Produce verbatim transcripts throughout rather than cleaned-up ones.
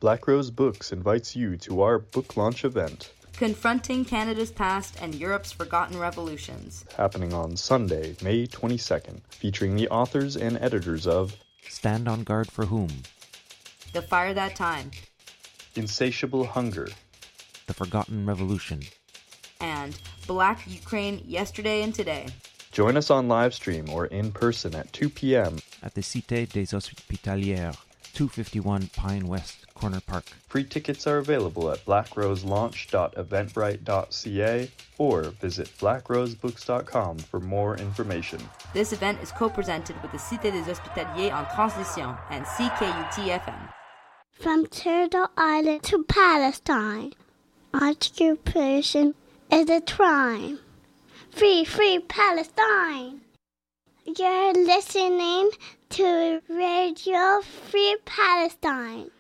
Black Rose Books invites you to our book launch event. Confronting Canada's Past and Europe's Forgotten Revolutions. Happening on Sunday, May twenty-second, featuring the authors and editors of Stand on Guard for Whom? The Fire That Time. Insatiable Hunger. The Forgotten Revolution. And Black Ukraine Yesterday and Today. Join us on live stream or in person at two p.m. at the Cité des Hospitalières, two fifty-one Pine West, Corner Park. Free tickets are available at black rose launch dot eventbrite dot c a or visit black rose books dot com for more information. This event is co-presented with the Cité des Hospitaliers en Transition and C K U T F M. From Turtle Island to Palestine, occupation is a crime. Free, free Palestine! You're listening to Radio Free Palestine.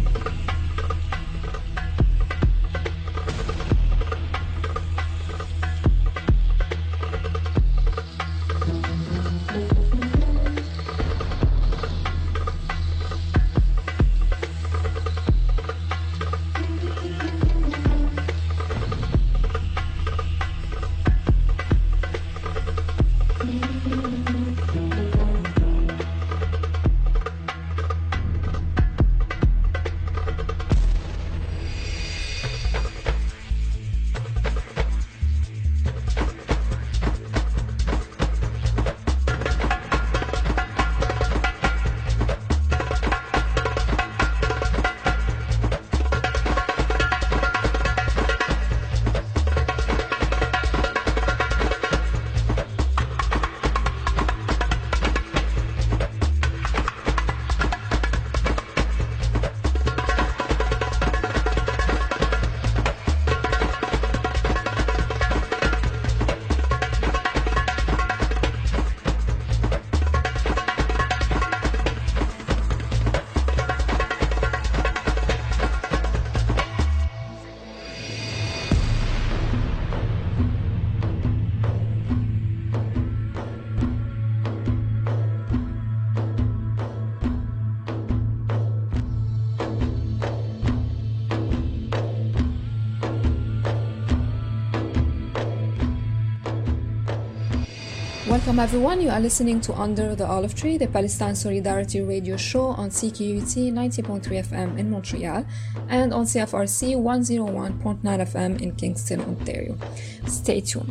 Welcome everyone, you are listening to Under the Olive Tree, the Palestine Solidarity radio show on C K U T ninety point three F M in Montreal and on C F R C one oh one point nine F M in Kingston, Ontario. Stay tuned.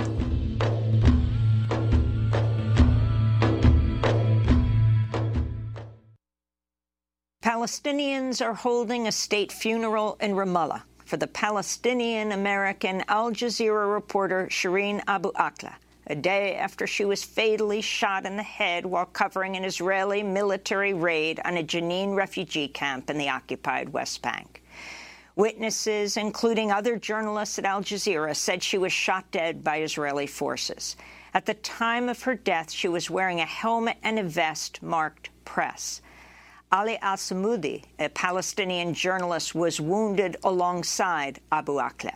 Palestinians are holding a state funeral in Ramallah for the Palestinian-American Al Jazeera reporter Shireen Abu Akleh, a day after she was fatally shot in the head while covering an Israeli military raid on a Jenin refugee camp in the occupied West Bank. Witnesses, including other journalists at Al Jazeera, said she was shot dead by Israeli forces. At the time of her death, she was wearing a helmet and a vest marked Press. Ali al-Samoudi, a Palestinian journalist, was wounded alongside Abu Akleh.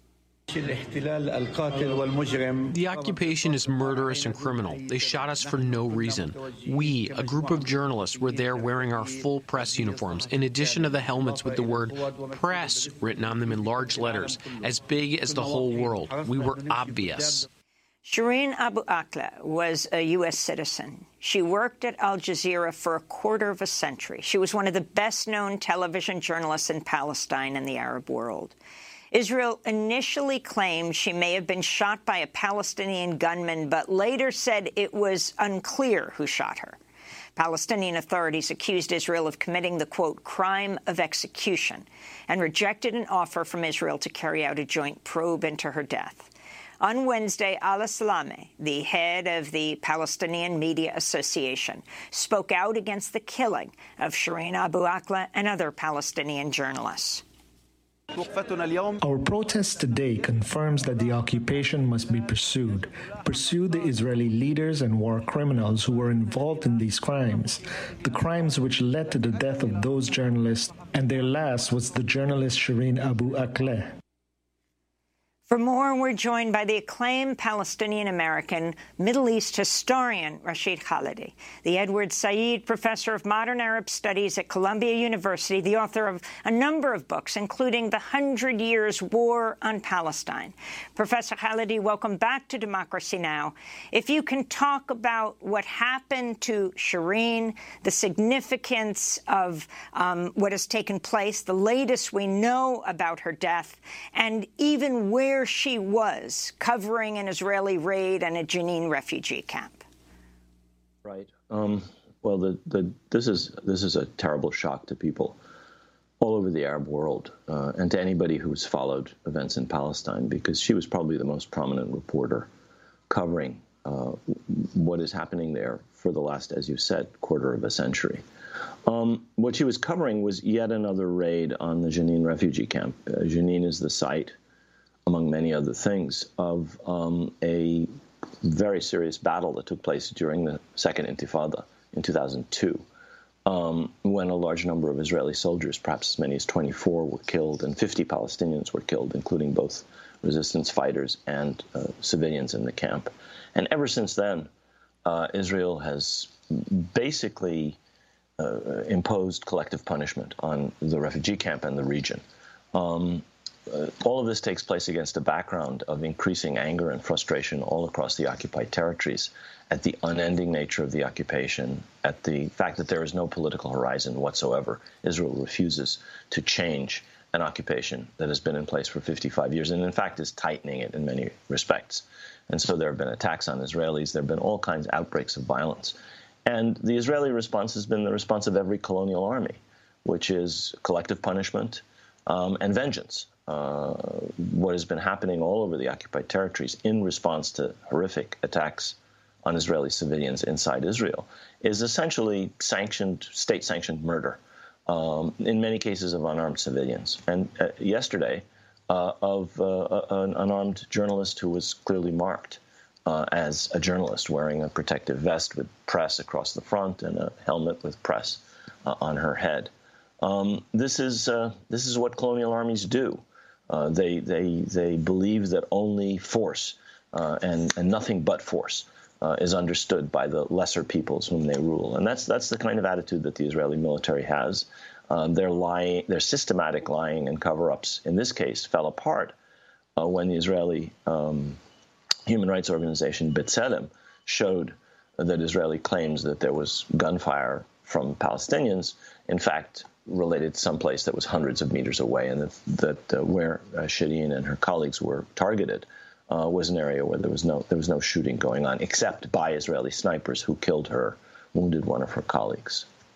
The occupation is murderous and criminal. They shot us for no reason. We, a group of journalists, were there wearing our full press uniforms, in addition to the helmets with the word press written on them in large letters, as big as the whole world. We were obvious. Shireen Abu Akleh was a U S citizen. She worked at Al Jazeera for a quarter of a century. She was one of the best-known television journalists in Palestine and the Arab world. Israel initially claimed she may have been shot by a Palestinian gunman, but later said it was unclear who shot her. Palestinian authorities accused Israel of committing the, quote, crime of execution, and rejected an offer from Israel to carry out a joint probe into her death. On Wednesday, Ala Salame, the head of the Palestinian Media Association, spoke out against the killing of Shireen Abu Akleh and other Palestinian journalists. Our protest today confirms that the occupation must be pursued. Pursue the Israeli leaders and war criminals who were involved in these crimes, the crimes which led to the death of those journalists, and their last was the journalist Shireen Abu Akleh. For more, we're joined by the acclaimed Palestinian-American Middle East historian Rashid Khalidi, the Edward Said Professor of Modern Arab Studies at Columbia University, the author of a number of books, including The Hundred Years' War on Palestine. Professor Khalidi, welcome back to Democracy Now! If you can talk about what happened to Shireen, the significance of um, what has taken place, the latest we know about her death, and even where she was covering an Israeli raid and a Jenin refugee camp. Right. Um, well, the, the, this is this is a terrible shock to people all over the Arab world uh, and to anybody who's followed events in Palestine, because she was probably the most prominent reporter covering uh, what is happening there for the last, as you said, quarter of a century. Um, what she was covering was yet another raid on the Jenin refugee camp. Uh, Jenin is the site, among many other things, of um, a very serious battle that took place during the Second Intifada in two thousand two, um, when a large number of Israeli soldiers, perhaps as many as twenty-four, were killed, and fifty Palestinians were killed, including both resistance fighters and uh, civilians in the camp. And ever since then, uh, Israel has basically uh, imposed collective punishment on the refugee camp and the region. Um, Uh, all of this takes place against a background of increasing anger and frustration all across the occupied territories at the unending nature of the occupation, at the fact that there is no political horizon whatsoever. Israel refuses to change an occupation that has been in place for fifty-five years and, in fact, is tightening it in many respects. And so there have been attacks on Israelis. There have been all kinds of outbreaks of violence. And the Israeli response has been the response of every colonial army, which is collective punishment um, and vengeance. Uh, what has been happening all over the occupied territories in response to horrific attacks on Israeli civilians inside Israel is essentially sanctioned, state-sanctioned murder, um, in many cases of unarmed civilians. And uh, yesterday, uh, of uh, an unarmed journalist who was clearly marked uh, as a journalist, wearing a protective vest with press across the front and a helmet with press uh, on her head. Um, this is uh, this is what colonial armies do. Uh, they they they believe that only force uh, and and nothing but force uh, is understood by the lesser peoples whom they rule, and that's that's the kind of attitude that the Israeli military has. Um, their lying, their systematic lying and cover-ups in this case fell apart uh, when the Israeli um, human rights organization B'Tselem showed that Israeli claims that there was gunfire from Palestinians, in fact, related someplace that was hundreds of meters away, and that, that uh, where uh, Shireen and her colleagues were targeted uh, was an area where there was no there was no shooting going on, except by Israeli snipers who killed her, wounded one of her colleagues.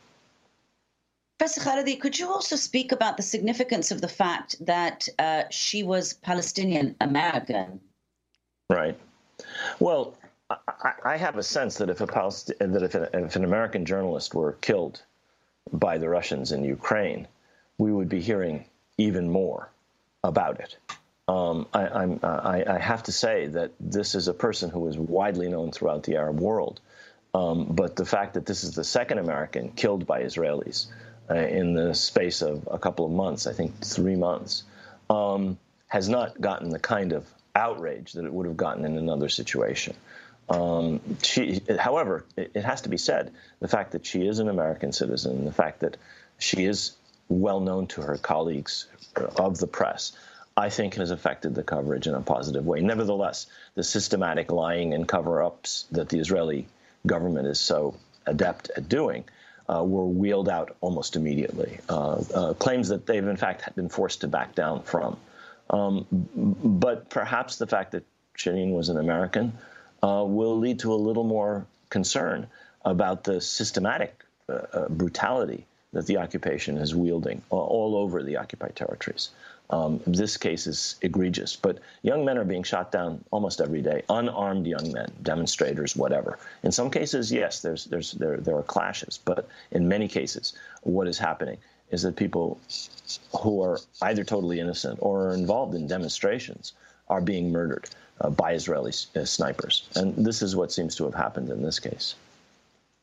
Professor Khalidi, could you also speak about the significance of the fact that uh, she was Palestinian American? Right. Well, I, I have a sense that if a Palest- that if, a, if an American journalist were killed by the Russians in Ukraine, we would be hearing even more about it. Um, I, I'm, uh, I, I have to say that this is a person who is widely known throughout the Arab world. Um, but the fact that this is the second American killed by Israelis uh, in the space of a couple of months, I think three months, um, has not gotten the kind of outrage that it would have gotten in another situation. Um, she, however, it, it has to be said, the fact that she is an American citizen, the fact that she is well known to her colleagues of the press, I think has affected the coverage in a positive way. Nevertheless, the systematic lying and cover-ups that the Israeli government is so adept at doing uh, were wheeled out almost immediately, uh, uh, claims that they've in fact been forced to back down from. Um, but perhaps the fact that Shireen was an American Uh, will lead to a little more concern about the systematic uh, uh, brutality that the occupation is wielding all, all over the occupied territories. Um, this case is egregious, but young men are being shot down almost every day, unarmed young men, demonstrators, whatever. In some cases, yes, there's, there's, there, there are clashes, but in many cases, what is happening is that people who are either totally innocent or are involved in demonstrations are being murdered Uh, by Israeli uh, snipers. And this is what seems to have happened in this case.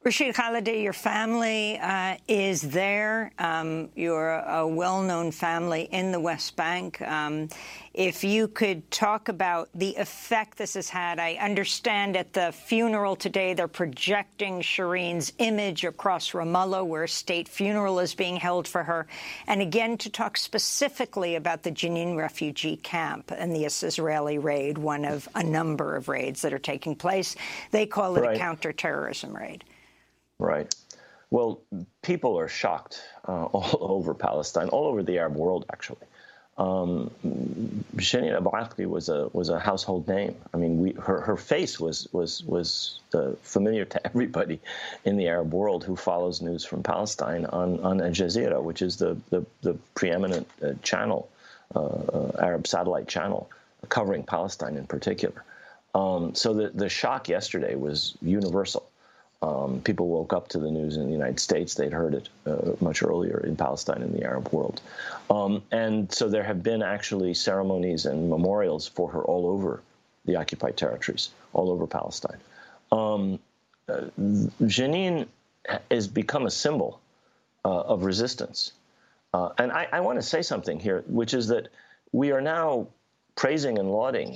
Rashid Khalidi, your family uh, is there. Um, you're a well-known family in the West Bank. Um, if you could talk about the effect this has had. I understand at the funeral today they're projecting Shireen's image across Ramallah, where a state funeral is being held for her. And again, to talk specifically about the Jenin refugee camp and the Israeli raid, one of a number of raids that are taking place. They call it right. a counterterrorism raid. Right. Well, people are shocked uh, all over Palestine, all over the Arab world, actually. Um, Shireen Abu Akleh was a was a household name. I mean, we, her her face was was was uh, familiar to everybody in the Arab world who follows news from Palestine on on Al Jazeera, which is the the, the preeminent uh, channel, uh, uh, Arab satellite channel covering Palestine in particular. Um, so the the shock yesterday was universal. Um, people woke up to the news in the United States. They'd heard it uh, much earlier in Palestine and the Arab world. Um, and so there have been actually ceremonies and memorials for her all over the occupied territories, all over Palestine. Um, uh, Jenin has become a symbol uh, of resistance. Uh, and I, I want to say something here, which is that we are now praising and lauding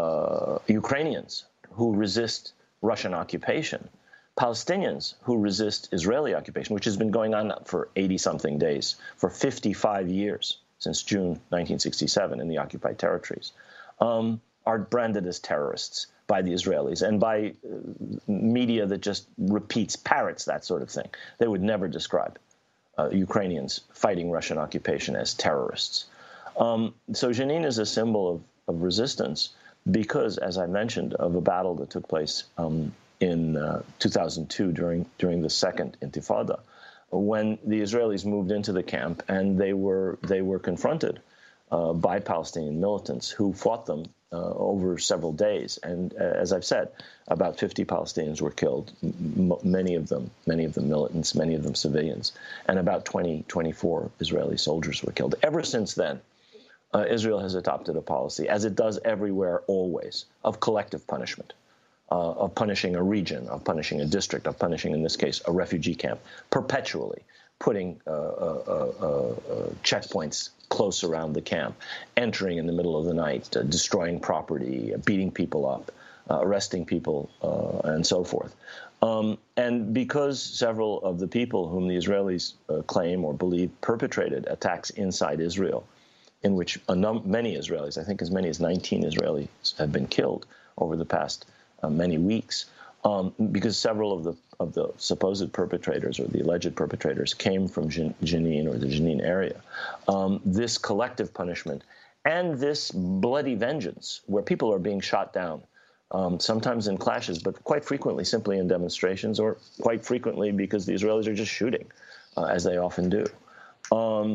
uh, Ukrainians who resist Russian occupation, Palestinians who resist Israeli occupation, which has been going on for eighty-something days, for fifty-five years, since June nineteen sixty-seven in the occupied territories, um, are branded as terrorists by the Israelis and by uh, media that just repeats, parrots that sort of thing. They would never describe uh, Ukrainians fighting Russian occupation as terrorists. Um, so Jenin is a symbol of, of resistance because, as I mentioned, of a battle that took place um, in uh, two thousand two during during the second Intifada, when the Israelis moved into the camp and they were they were confronted uh, by Palestinian militants who fought them uh, over several days. And uh, as I've said, about fifty Palestinians were killed, m many of them many of them militants, many of them civilians, and about twenty, twenty-four Israeli soldiers were killed. Ever since then, uh, Israel has adopted a policy, as it does everywhere always, of collective punishment. Uh, of punishing a region, of punishing a district, of punishing, in this case, a refugee camp, perpetually putting uh, uh, uh, uh, checkpoints close around the camp, entering in the middle of the night, uh, destroying property, uh, beating people up, uh, arresting people, uh, and so forth. Um, and because several of the people whom the Israelis uh, claim or believe perpetrated attacks inside Israel, in which a num many Israelis, I think as many as nineteen Israelis have been killed over the past Uh, many weeks, um, because several of the of the supposed perpetrators or the alleged perpetrators came from Jenin or the Jenin area. Um, this collective punishment and this bloody vengeance, where people are being shot down, um, sometimes in clashes, but quite frequently simply in demonstrations, or quite frequently because the Israelis are just shooting, uh, as they often do, um,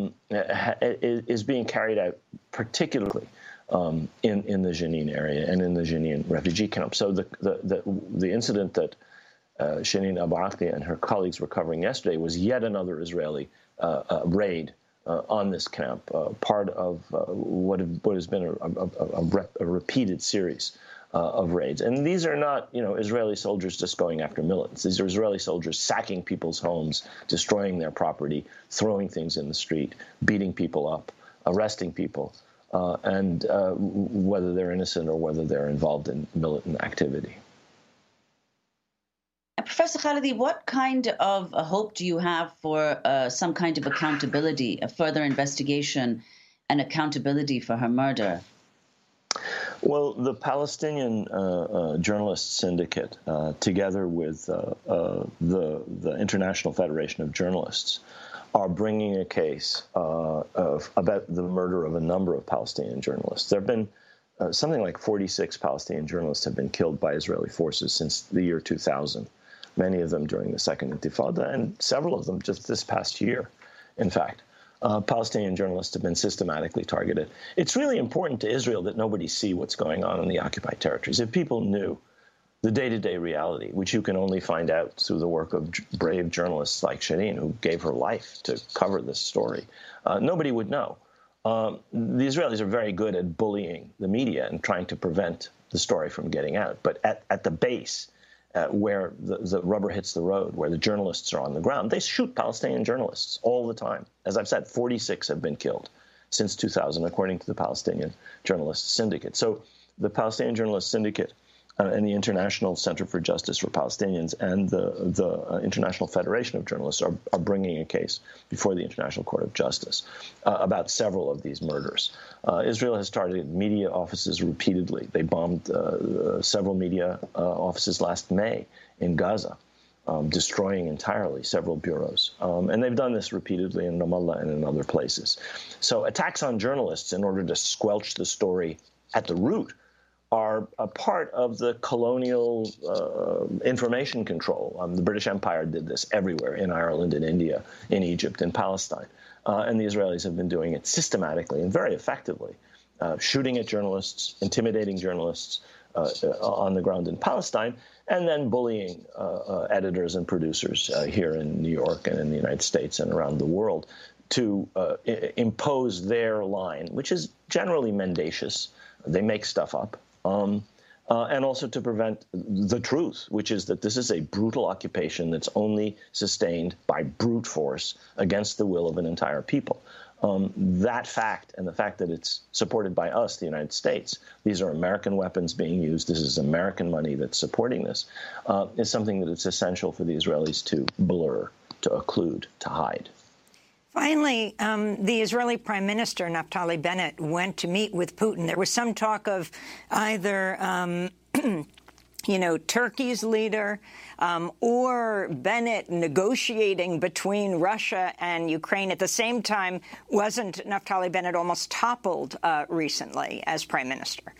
is being carried out particularly Um, in, in the Jenin area and in the Jenin refugee camp. So the, the, the, the incident that uh, Shireen Abu Akleh and her colleagues were covering yesterday was yet another Israeli uh, uh, raid uh, on this camp, uh, part of uh, what, have, what has been a, a, a, rep, a repeated series uh, of raids. And these are not, you know, Israeli soldiers just going after militants. These are Israeli soldiers sacking people's homes, destroying their property, throwing things in the street, beating people up, arresting people. Uh, and uh, whether they're innocent or whether they're involved in militant activity. Professor Khalidi, what kind of a hope do you have for uh, some kind of accountability, a further investigation and accountability for her murder? Well, the Palestinian uh, uh, Journalist Syndicate, uh, together with uh, uh, the, the International Federation of Journalists, are bringing a case uh, of, about the murder of a number of Palestinian journalists. There have been uh, something like forty-six Palestinian journalists have been killed by Israeli forces since the year two thousand, many of them during the Second Intifada, and several of them just this past year, in fact. Uh, Palestinian journalists have been systematically targeted. It's really important to Israel that nobody see what's going on in the occupied territories. If people knew the day-to-day reality, which you can only find out through the work of brave journalists like Shireen, who gave her life to cover this story, uh, nobody would know. Um, the Israelis are very good at bullying the media and trying to prevent the story from getting out. But at, at the base, uh, where the, the rubber hits the road, where the journalists are on the ground. They shoot Palestinian journalists all the time. As I've said, forty-six have been killed since two thousand, according to the Palestinian Journalists Syndicate. So the Palestinian Journalists Syndicate uh, and the International Center for Justice for Palestinians and the, the uh, International Federation of Journalists are, are bringing a case before the International Court of Justice uh, about several of these murders. Uh, Israel has targeted media offices repeatedly. They bombed uh, uh, several media uh, offices last May in Gaza, um, destroying entirely several bureaus. Um, and they've done this repeatedly in Ramallah and in other places. So attacks on journalists in order to squelch the story at the root are a part of the colonial uh, information control. Um, the British Empire did this everywhere, in Ireland, in India, in Egypt, in Palestine. Uh, and the Israelis have been doing it systematically and very effectively, uh, shooting at journalists, intimidating journalists uh, on the ground in Palestine, and then bullying uh, uh, editors and producers uh, here in New York and in the United States and around the world to uh, I- impose their line, which is generally mendacious. They make stuff up. Um, uh, and also to prevent the truth, which is that this is a brutal occupation that's only sustained by brute force against the will of an entire people. Um, that fact and the fact that it's supported by us, the United States, these are American weapons being used, this is American money that's supporting this, uh, is something that it's essential for the Israelis to blur, to occlude, to hide. Finally, um, the Israeli Prime Minister, Naftali Bennett, went to meet with Putin. There was some talk of either, um, you know, Turkey's leader um, or Bennett negotiating between Russia and Ukraine. At the same time, wasn't Naftali Bennett almost toppled uh, recently as Prime Minister?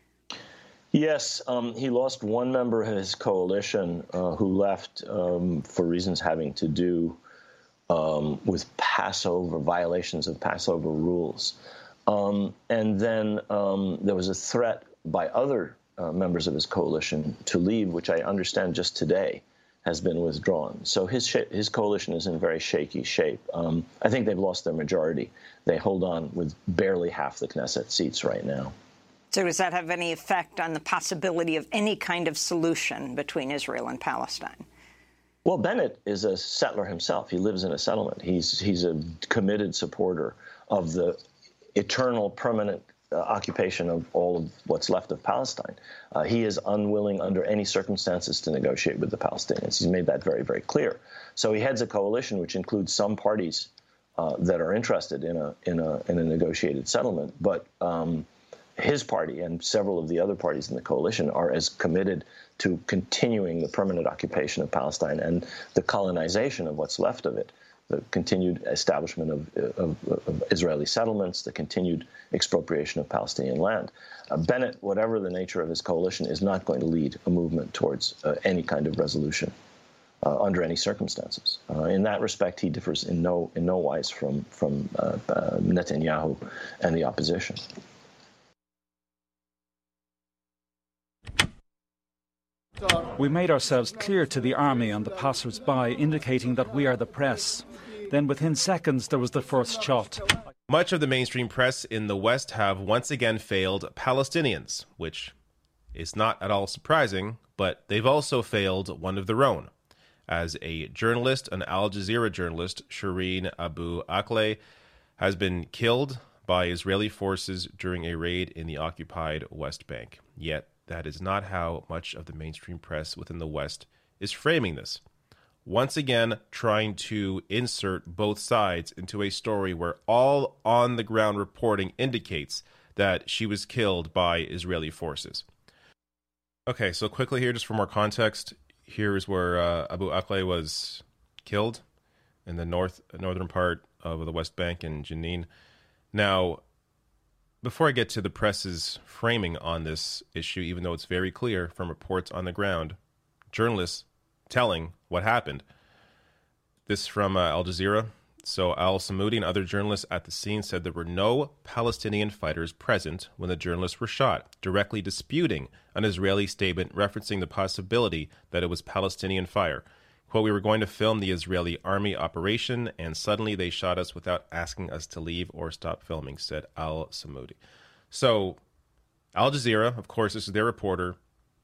Yes, um, he lost one member of his coalition uh, who left um, for reasons having to do Um, with Passover, violations of Passover rules. Um, and then um, there was a threat by other uh, members of his coalition to leave, which I understand just today has been withdrawn. So his sh- his coalition is in very shaky shape. Um, I think they've lost their majority. They hold on with barely half the Knesset seats right now. So does that have any effect on the possibility of any kind of solution between Israel and Palestine? Well, Bennett is a settler himself. He lives in a settlement. He's he's a committed supporter of the eternal, permanent uh, occupation of all of what's left of Palestine. Uh, he is unwilling under any circumstances to negotiate with the Palestinians. He's made that very, very clear. So he heads a coalition which includes some parties uh, that are interested in a in a in a negotiated settlement, but um, his party and several of the other parties in the coalition are as committed to continuing the permanent occupation of Palestine and the colonization of what's left of it, the continued establishment of, of, of Israeli settlements, the continued expropriation of Palestinian land. Uh, Bennett, whatever the nature of his coalition, is not going to lead a movement towards uh, any kind of resolution uh, under any circumstances. Uh, in that respect, he differs in no in no wise from, from uh, uh, Netanyahu and the opposition. We made ourselves clear to the army and the passers-by, indicating that we are the press. Then within seconds, there was the first shot. Much of the mainstream press in the West have once again failed Palestinians, which is not at all surprising, but they've also failed one of their own. As a journalist, an Al Jazeera journalist, Shireen Abu Akleh, has been killed by Israeli forces during a raid in the occupied West Bank. Yet, that is not how much of the mainstream press within the West is framing this. Once again, trying to insert both sides into a story where all on-the-ground reporting indicates that she was killed by Israeli forces. Okay, so quickly here, just for more context, here is where uh, Abu Akleh was killed in the north northern part of the West Bank in Jenin. Now, before I get to the press's framing on this issue, even though it's very clear from reports on the ground, journalists telling what happened. This from uh, Al Jazeera. So Al Samoudi and other journalists at the scene said there were no Palestinian fighters present when the journalists were shot, directly disputing an Israeli statement referencing the possibility that it was Palestinian fire. Quote, "We were going to film the Israeli army operation, and suddenly they shot us without asking us to leave or stop filming," said Al Samoudi. So, Al Jazeera, of course, this is their reporter,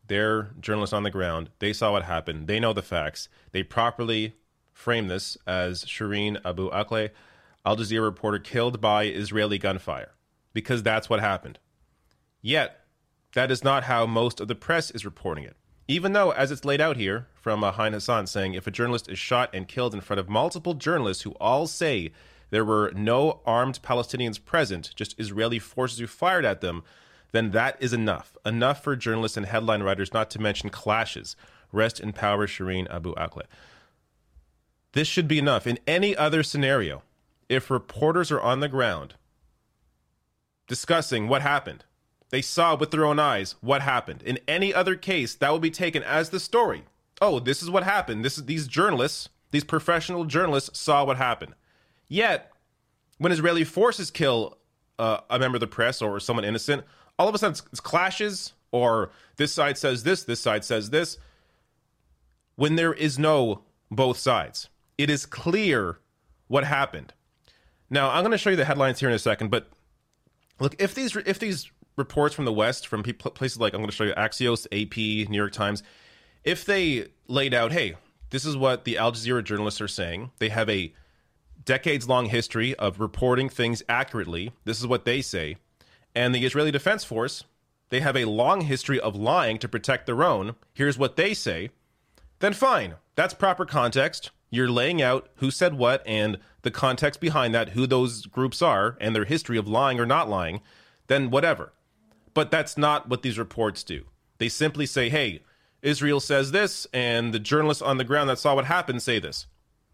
They're journalists on the ground. They saw what happened. They know the facts. They properly frame this as Shireen Abu Akleh, Al Jazeera reporter killed by Israeli gunfire, because that's what happened. Yet, that is not how most of the press is reporting it. Even though, as it's laid out here from uh, Hein Hassan, saying if a journalist is shot and killed in front of multiple journalists who all say there were no armed Palestinians present, just Israeli forces who fired at them, then that is enough. Enough for journalists and headline writers, not to mention clashes. Rest in power, Shireen Abu Akleh. This should be enough. In any other scenario, if reporters are on the ground discussing what happened, they saw with their own eyes what happened. In any other case, that would be taken as the story. Oh, this is what happened. This is these journalists, these professional journalists saw what happened. Yet, when Israeli forces kill uh, a member of the press or someone innocent, all of a sudden it's, it's clashes, or this side says this, this side says this, when there is no both sides. It is clear what happened. Now, I'm going to show you the headlines here in a second, but look, if these if these reports from the West, from places like, I'm going to show you Axios, A P, New York Times, if they laid out, hey, this is what the Al Jazeera journalists are saying, they have a decades-long history of reporting things accurately, this is what they say, and the Israeli Defense Force, they have a long history of lying to protect their own, here's what they say, then fine, that's proper context. You're laying out who said what and the context behind that, who those groups are, and their history of lying or not lying, then whatever. But that's not what these reports do. They simply say, hey, Israel says this, and the journalists on the ground that saw what happened say this.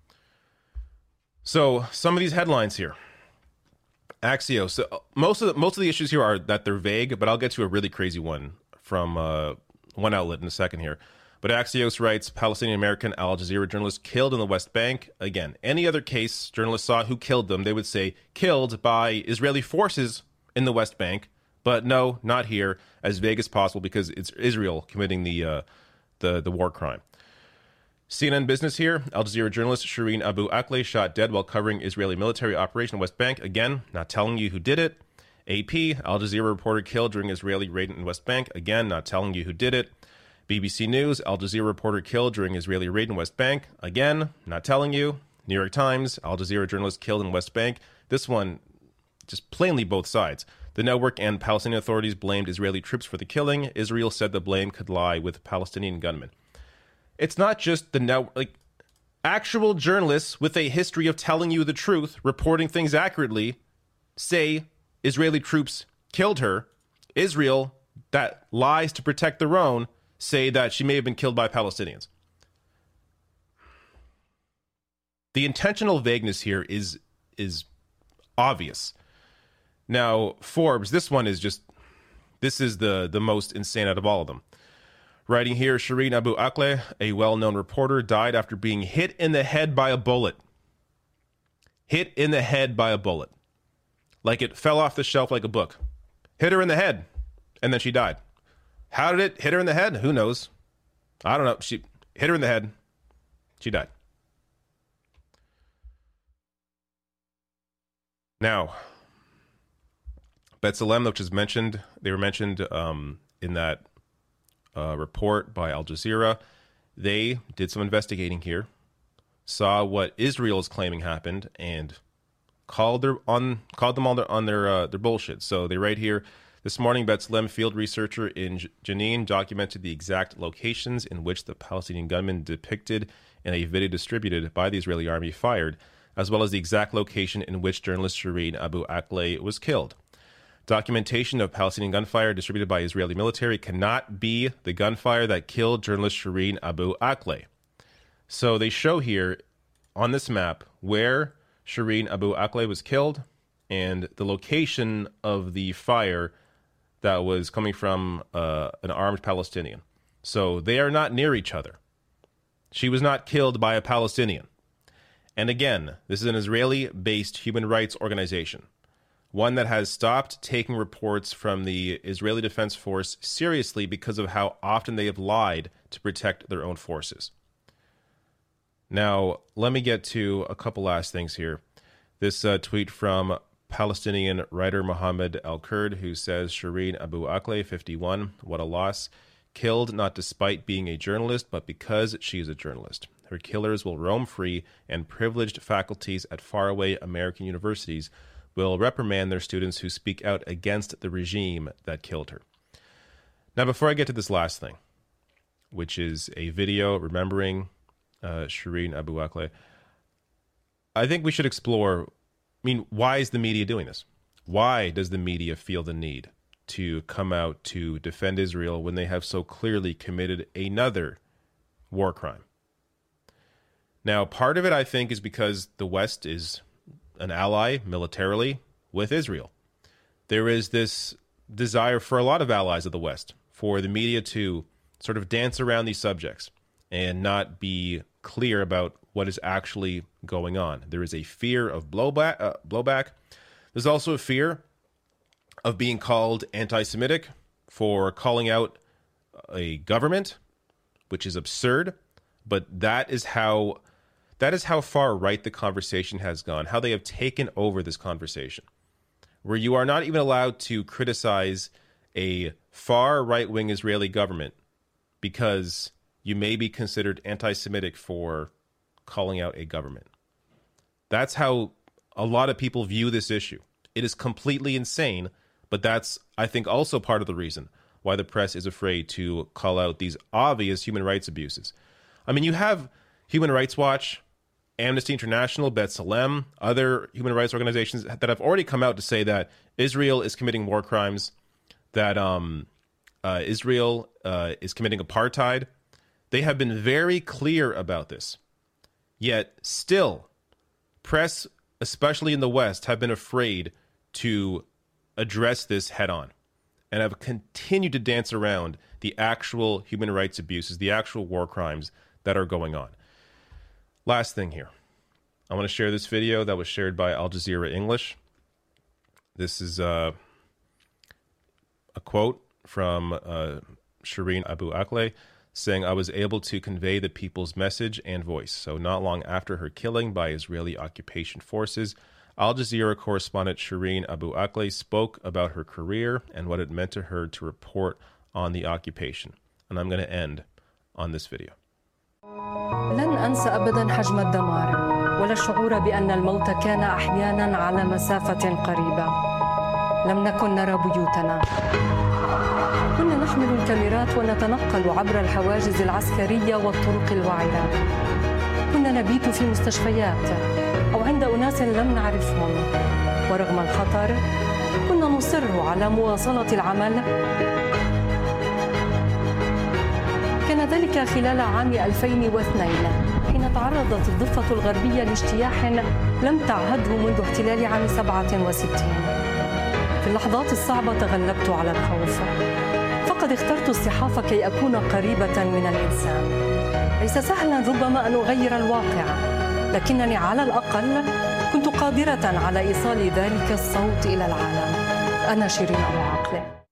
So some of these headlines here. Axios. So most of the, most of the issues here are that they're vague, but I'll get to a really crazy one from uh, one outlet in a second here. But Axios writes, Palestinian-American Al Jazeera journalist killed in the West Bank. Again, any other case, journalists saw who killed them, they would say killed by Israeli forces in the West Bank. But no, not here, as vague as possible, because it's Israel committing the uh, the, the war crime. C N N Business here, Al Jazeera journalist Shireen Abu Akleh shot dead while covering Israeli military operation in the West Bank. Again, not telling you who did it. A P, Al Jazeera reporter killed during Israeli raid in West Bank. Again, not telling you who did it. B B C News, Al Jazeera reporter killed during Israeli raid in West Bank. Again, not telling you. New York Times, Al Jazeera journalist killed in West Bank. This one, just plainly both sides. The network and Palestinian authorities blamed Israeli troops for the killing. Israel said the blame could lie with Palestinian gunmen. It's not just the network, like actual journalists with a history of telling you the truth, reporting things accurately, say Israeli troops killed her. Israel, that lies to protect their own, say that she may have been killed by Palestinians. The intentional vagueness here is is obvious. Now, Forbes, this one is just, this is the, the most insane out of all of them. Writing here, Shireen Abu Akleh, a well-known reporter, died after being hit in the head by a bullet. Hit in the head by a bullet. Like it fell off the shelf like a book. Hit her in the head, and then she died. How did it hit her in the head? Who knows? I don't know. She hit her in the head. She died. Now, B'Tselem, which is mentioned, they were mentioned um, in that uh, report by Al Jazeera. They did some investigating here, saw what Israel is claiming happened, and called their on called them on their on their uh, their bullshit. So they write here. This morning, B'Tselem, field researcher in Jenin, documented the exact locations in which the Palestinian gunmen depicted in a video distributed by the Israeli army fired, as well as the exact location in which journalist Shireen Abu Akleh was killed. Documentation of Palestinian gunfire distributed by Israeli military cannot be the gunfire that killed journalist Shireen Abu Akleh. So they show here on this map where Shireen Abu Akleh was killed and the location of the fire that was coming from uh, an armed Palestinian. So they are not near each other. She was not killed by a Palestinian. And again, this is an Israeli-based human rights organization, one that has stopped taking reports from the Israeli Defense Force seriously because of how often they have lied to protect their own forces. Now, let me get to a couple last things here. This uh, tweet from Palestinian writer Mohammed Al-Kurd, who says, Shireen Abu Akleh, fifty-one, what a loss. killed not despite being a journalist, but because she is a journalist. Her killers will roam free, and privileged faculties at faraway American universities will reprimand their students who speak out against the regime that killed her. Now, before I get to this last thing, which is a video remembering uh, Shireen Abu Akleh, I think we should explore, I mean, why is the media doing this? Why does the media feel the need to come out to defend Israel when they have so clearly committed another war crime? Now, part of it, I think, is because the West is an ally militarily with Israel. There is this desire for a lot of allies of the West for the media to sort of dance around these subjects and not be clear about what is actually going on. There is a fear of blowback. Uh, blowback. There's also a fear of being called anti-Semitic for calling out a government, which is absurd. But that is how that is how far right the conversation has gone, how they have taken over this conversation, where you are not even allowed to criticize a far right-wing Israeli government because you may be considered anti-Semitic for calling out a government. That's how a lot of people view this issue. It is completely insane, but that's, I think, also part of the reason why the press is afraid to call out these obvious human rights abuses. I mean, you have Human Rights Watch, Amnesty International, B'Tselem, other human rights organizations that have already come out to say that Israel is committing war crimes, that um, uh, Israel uh, is committing apartheid. They have been very clear about this. Yet still, press, especially in the West, have been afraid to address this head on and have continued to dance around the actual human rights abuses, the actual war crimes that are going on. Last thing here. I want to share this video that was shared by Al Jazeera English. This is uh, a quote from uh, Shireen Abu Akleh saying, "I was able to convey the people's message and voice." So not long after her killing by Israeli occupation forces, Al Jazeera correspondent Shireen Abu Akleh spoke about her career and what it meant to her to report on the occupation. And I'm going to end on this video. لن أنسى أبدا حجم الدمار ولا الشعور بأن الموت كان أحيانا على مسافة قريبة. لم نكن نرى بيوتنا. كنا نحمل الكاميرات ونتنقل عبر الحواجز العسكرية والطرق الوعرة. كنا نبيت في مستشفيات أو عند أناس لم نعرفهم. ورغم الخطر كنا نصر على مواصلة العمل. كان ذلك خلال عام ألفين واثنين حين تعرضت الضفة الغربية لاجتياح لم تعهده منذ احتلال عام سبعة وستين. في اللحظات الصعبة تغلبت على الخوف. فقد اخترت الصحافة كي أكون قريبة من الإنسان. ليس سهلا ربما أن أغير الواقع، لكنني على الأقل كنت قادرة على إيصال ذلك الصوت إلى العالم. أنا شيرين أبو عقلة.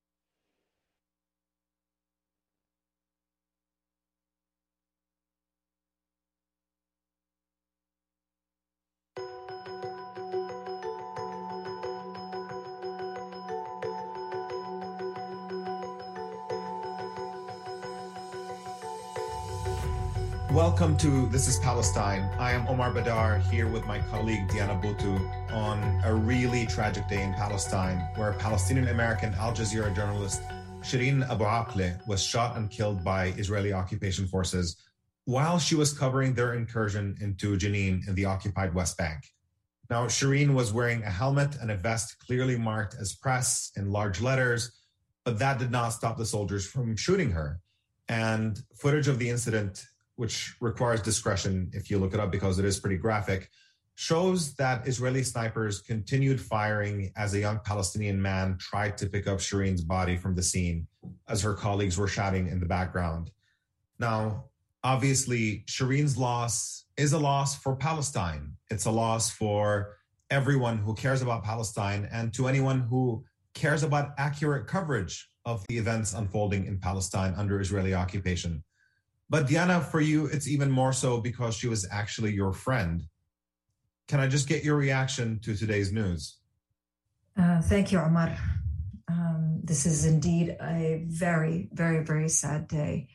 Welcome to This is Palestine. I am Omar Badar here with my colleague Diana Boutou on a really tragic day in Palestine where Palestinian-American Al Jazeera journalist Shireen Abu Akleh was shot and killed by Israeli occupation forces while she was covering their incursion into Jenin in the occupied West Bank. Now, Shireen was wearing a helmet and a vest clearly marked as press in large letters, but that did not stop the soldiers from shooting her. And footage of the incident, which requires discretion if you look it up because it is pretty graphic, shows that Israeli snipers continued firing as a young Palestinian man tried to pick up Shireen's body from the scene as her colleagues were shouting in the background. Now, obviously, Shireen's loss is a loss for Palestine. It's a loss for everyone who cares about Palestine and to anyone who cares about accurate coverage of the events unfolding in Palestine under Israeli occupation. But Diana, for you, it's even more so because she was actually your friend. Can I just get your reaction to today's news? Uh, thank you, Omar. Um, this is indeed a very, very, very sad day.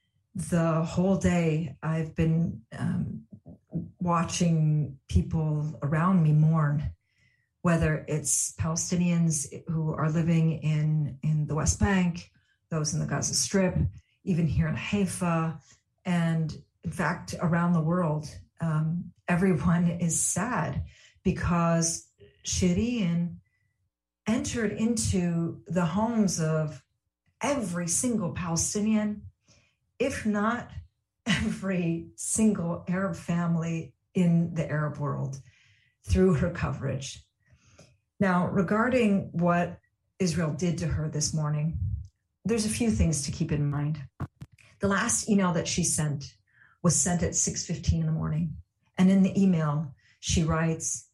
The whole day I've been um, watching people around me mourn, whether it's Palestinians who are living in, in the West Bank, those in the Gaza Strip, even here in Haifa, and in fact, around the world. Um, everyone is sad because Shireen entered into the homes of every single Palestinian, if not every single Arab family in the Arab world, through her coverage. Now, regarding what Israel did to her this morning, there's a few things to keep in mind. The last email that she sent was sent at six fifteen in the morning. And in the email, she writes,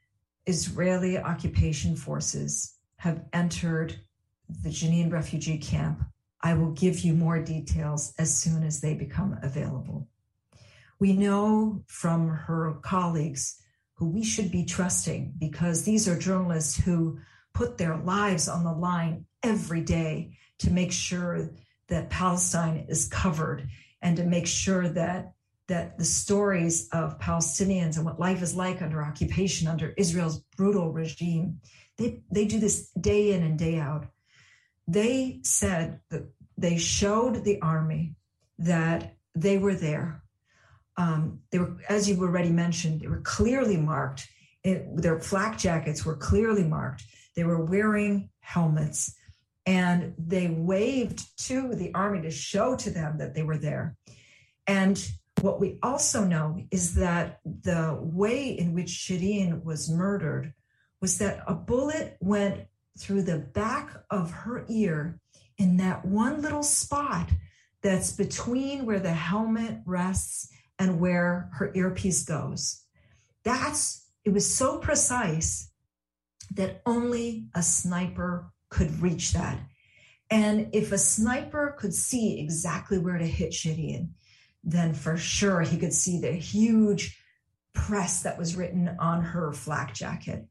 Israeli occupation forces have entered the Jenin refugee camp. I will give you more details as soon as they become available. We know from her colleagues who we should be trusting, because these are journalists who put their lives on the line every day to make sure that Palestine is covered and to make sure that that the stories of Palestinians and what life is like under occupation, under Israel's brutal regime, they, they do this day in and day out. They said that they showed the army that they were there. Um, they were, as you already mentioned, they were clearly marked. It, their flak jackets were clearly marked. They were wearing helmets, and they waved to the army to show to them that they were there. And what we also know is that the way in which Shireen was murdered was that a bullet went through the back of her ear in that one little spot that's between where the helmet rests and where her earpiece goes. That's, it was so precise that only a sniper could reach that. And if a sniper could see exactly where to hit Shireen, then for sure he could see the huge press that was written on her flak jacket.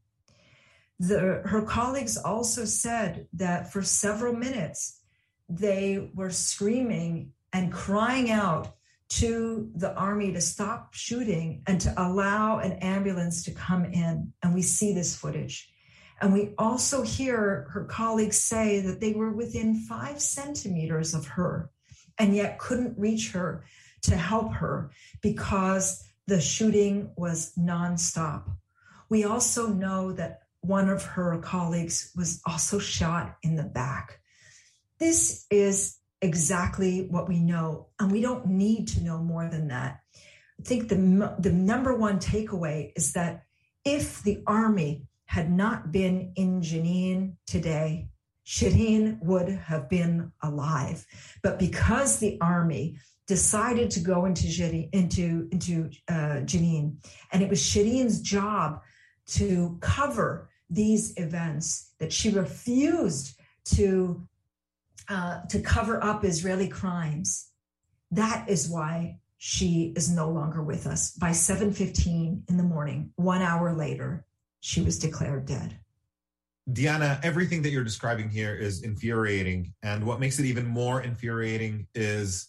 The, her colleagues also said that for several minutes, they were screaming and crying out to the army to stop shooting and to allow an ambulance to come in. And we see this footage. And we also hear her colleagues say that they were within five centimeters of her and yet couldn't reach her to help her because the shooting was nonstop. We also know that one of her colleagues was also shot in the back. This is exactly what we know, and we don't need to know more than that. I think the, the number one takeaway is that if the army had not been in Jenin today, Shireen would have been alive. But because the army decided to go into Jenin, into, into uh, Jenin, and it was Shireen's job to cover these events, that she refused to uh, to cover up Israeli crimes. That is why she is no longer with us. By seven fifteen in the morning, one hour later, she was declared dead. Diana, everything that you're describing here is infuriating. And what makes it even more infuriating is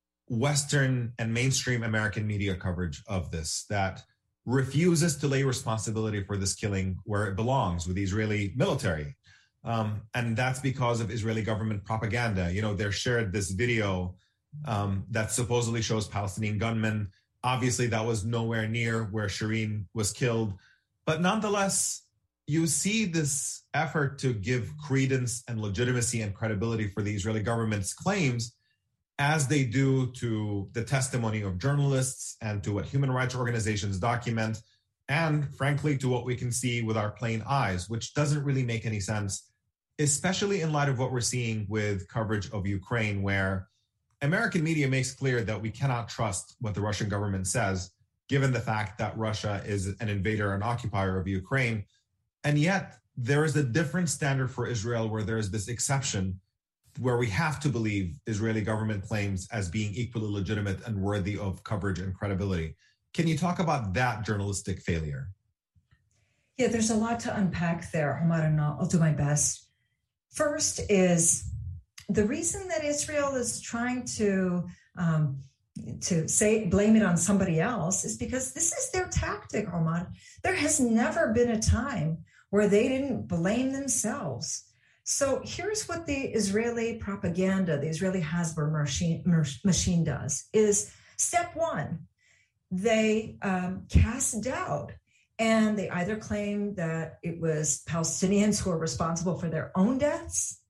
Western and mainstream American media coverage of this that refuses to lay responsibility for this killing where it belongs, with the Israeli military. Um, and that's because of Israeli government propaganda. You know, they shared this video um, that supposedly shows Palestinian gunmen. Obviously, that was nowhere near where Shireen was killed. But nonetheless, you see this effort to give credence and legitimacy and credibility for the Israeli government's claims, as they do to the testimony of journalists and to what human rights organizations document, and frankly, to what we can see with our plain eyes, which doesn't really make any sense, especially in light of what we're seeing with coverage of Ukraine, where American media makes clear that we cannot trust what the Russian government says, given the fact that Russia is an invader and occupier of Ukraine. And yet there is a different standard for Israel, where there is this exception where we have to believe Israeli government claims as being equally legitimate and worthy of coverage and credibility. Can you talk about that journalistic failure? Yeah, there's a lot to unpack there, Omar, and I'll do my best. First is the reason that Israel is trying to um, to say blame it on somebody else is because this is their tactic, Omar. There has never been a time where they didn't blame themselves. So here's what the Israeli propaganda, the Israeli Hasbro machine, machine does, is step one, they um, cast doubt, and they either claim that it was Palestinians who are responsible for their own deaths,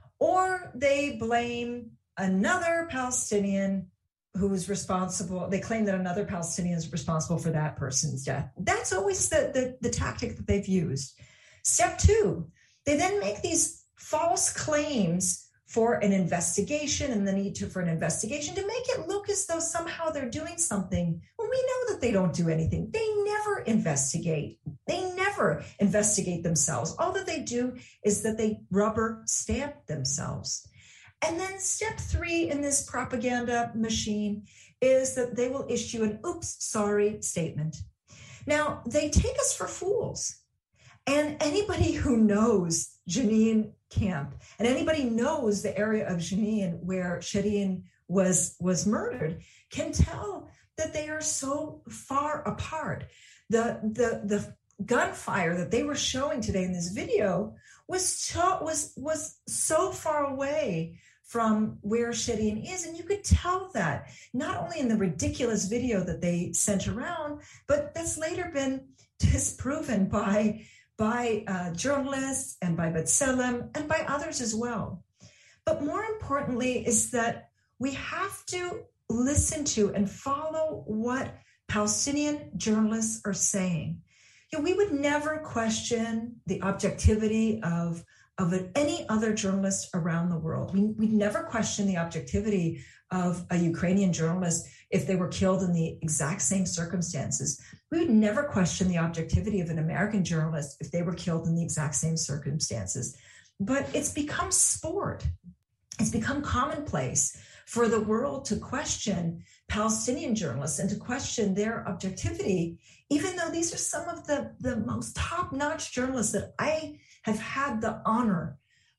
or they blame another Palestinian who was responsible. They claim that another Palestinian is responsible for that person's death. That's always the, the, the tactic that they've used. Step two, they then make these false claims for an investigation and the need to, for an investigation to make it look as though somehow they're doing something. Well, we know that they don't do anything. They never investigate. They never investigate themselves. All that they do is that they rubber stamp themselves. And then step three in this propaganda machine is that they will issue an oops, sorry statement. Now, they take us for fools. And anybody who knows Jenin camp and anybody knows the area of Jenin where Shireen was, was murdered can tell that they are so far apart. The, the, the gunfire that they were showing today in this video was so, was, was so far away from where Shireen is. And you could tell that not only in the ridiculous video that they sent around, but that's later been disproven by by uh, journalists and by B'Tselem and by others as well. But more importantly is that we have to listen to and follow what Palestinian journalists are saying. You know, we would never question the objectivity of, of any other journalist around the world. We, we'd never question the objectivity of a Ukrainian journalist if they were killed in the exact same circumstances. We would never question the objectivity of an American journalist if they were killed in the exact same circumstances. But it's become sport. It's become commonplace for the world to question Palestinian journalists and to question their objectivity, even though these are some of the, the most top-notch journalists that I have had the honor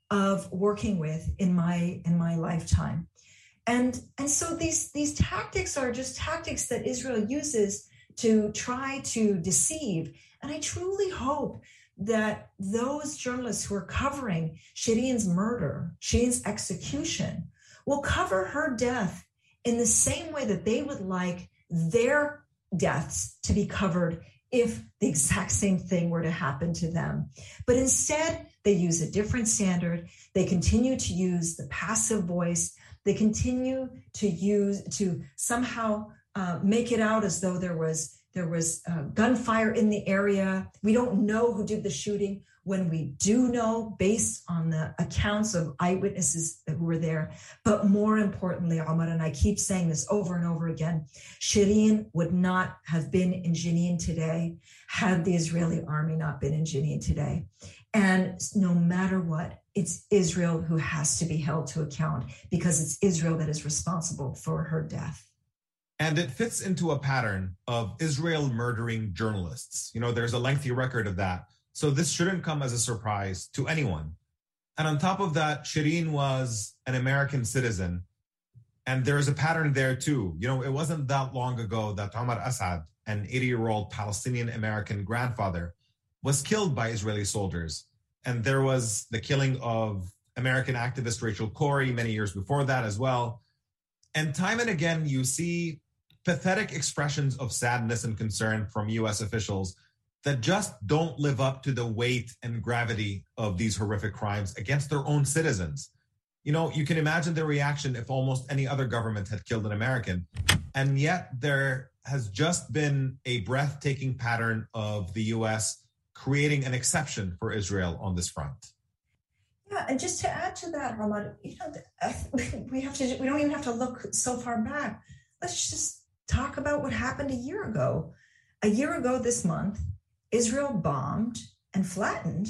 of working with in my in my lifetime. And, and so these, these tactics are just tactics that Israel uses to try to deceive. And I truly hope that those journalists who are covering Shireen's murder, Shireen's execution, will cover her death in the same way that they would like their deaths to be covered if the exact same thing were to happen to them. But instead, they use a different standard. They continue to use the passive voice. They continue to use, to somehow uh, make it out as though there was there was uh, gunfire in the area. We don't know who did the shooting, when we do know based on the accounts of eyewitnesses who were there. But more importantly, Omar, and I keep saying this over and over again, Shireen would not have been in Jenin today had the Israeli army not been in Jenin today. And no matter what, it's Israel who has to be held to account because it's Israel that is responsible for her death. And it fits into a pattern of Israel murdering journalists. You know, there's a lengthy record of that. So this shouldn't come as a surprise to anyone. And on top of that, Shireen was an American citizen. And there is a pattern there too. You know, it wasn't that long ago that Omar Assad, an eighty-year-old Palestinian-American grandfather, was killed by Israeli soldiers. And there was the killing of American activist Rachel Corrie many years before that as well. And time and again, you see pathetic expressions of sadness and concern from U S officials that just don't live up to the weight and gravity of these horrific crimes against their own citizens. You know, you can imagine the reaction if almost any other government had killed an American. And yet there has just been a breathtaking pattern of the U S creating an exception for Israel on this front. Yeah, and just to add to that, Ramad, you know, we have to. We don't even have to look so far back. Let's just talk about what happened a year ago. A year ago this month, Israel bombed and flattened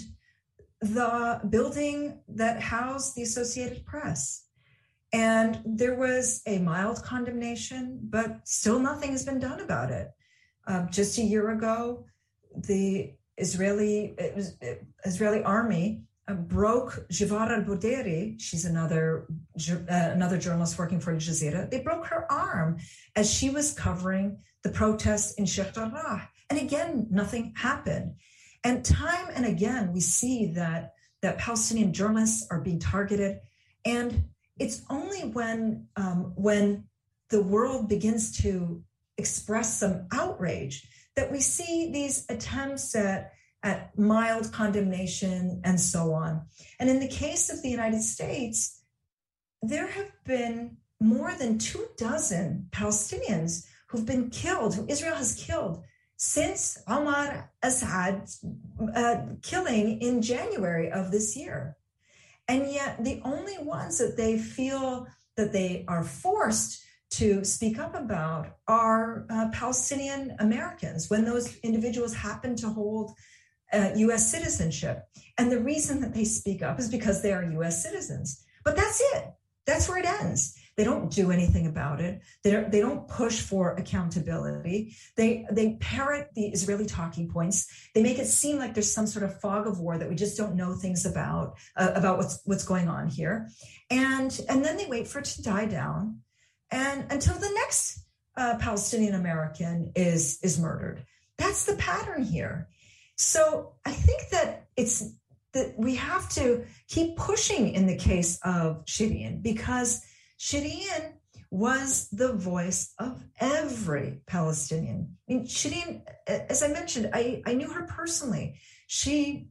the building that housed the Associated Press. And there was a mild condemnation, but still nothing has been done about it. Um, just a year ago, the Israeli it was, it, Israeli army uh, broke Jawar al-Bouderi, she's another uh, another journalist working for Al Jazeera, they broke her arm as she was covering the protests in Sheikh Jarrah. And again, nothing happened. And time and again, we see that, that Palestinian journalists are being targeted. And it's only when um, when the world begins to express some outrage that we see these attempts at, at mild condemnation and so on. And in the case of the United States, there have been more than two dozen Palestinians who've been killed, who Israel has killed, since Omar Assad's uh, killing in January of this year. And yet the only ones that they feel that they are forced to speak up about are uh, Palestinian Americans, when those individuals happen to hold uh, U S citizenship. And the reason that they speak up is because they are U S citizens. But that's it. That's where it ends. They don't do anything about it. They don't, they don't push for accountability. They they parrot the Israeli talking points. They make it seem like there's some sort of fog of war that we just don't know things about, uh, about what's what's going on here. And, and then they wait for it to die down and until the next uh, Palestinian American is, is murdered. That's the pattern here. So I think that it's that we have to keep pushing in the case of Shireen, because Shireen was the voice of every Palestinian. I mean, Shireen, as I mentioned, I, I knew her personally. She,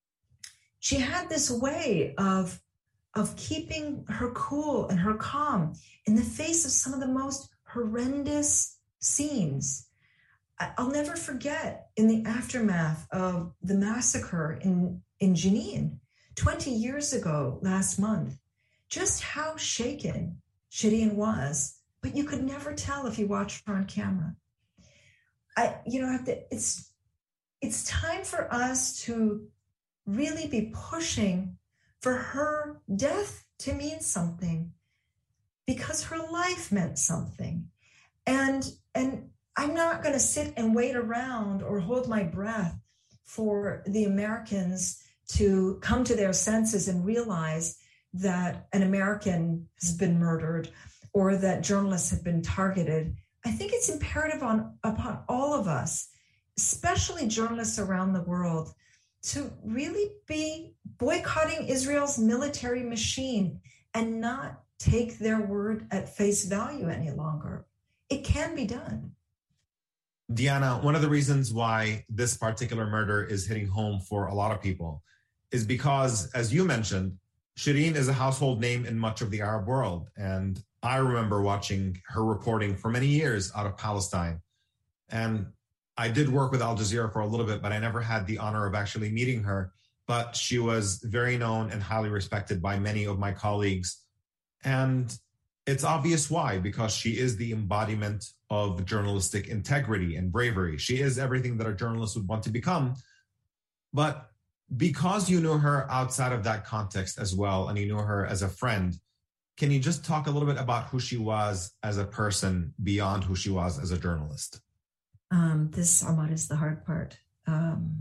she had this way of, of keeping her cool and her calm in the face of some of the most horrendous scenes. I'll never forget, in the aftermath of the massacre in, in Jenin twenty years ago last month, just how shaken Shireen was, but you could never tell if you watched her on camera. I, you know, it's it's time for us to really be pushing for her death to mean something, because her life meant something. And and I'm not going to sit and wait around or hold my breath for the Americans to come to their senses and realize that an American has been murdered or that journalists have been targeted. I think it's imperative on upon all of us, especially journalists around the world, to really be boycotting Israel's military machine and not take their word at face value any longer. It can be done. Diana, one of the reasons why this particular murder is hitting home for a lot of people is because, as you mentioned, Shireen is a household name in much of the Arab world. And I remember watching her reporting for many years out of Palestine. And I did work with Al Jazeera for a little bit, but I never had the honor of actually meeting her. But she was very known and highly respected by many of my colleagues. And it's obvious why, because she is the embodiment of journalistic integrity and bravery. She is everything that a journalist would want to become. But because you knew her outside of that context as well, and you knew her as a friend, can you just talk a little bit about who she was as a person beyond who she was as a journalist? Um, this, Omar, is the hard part. Um,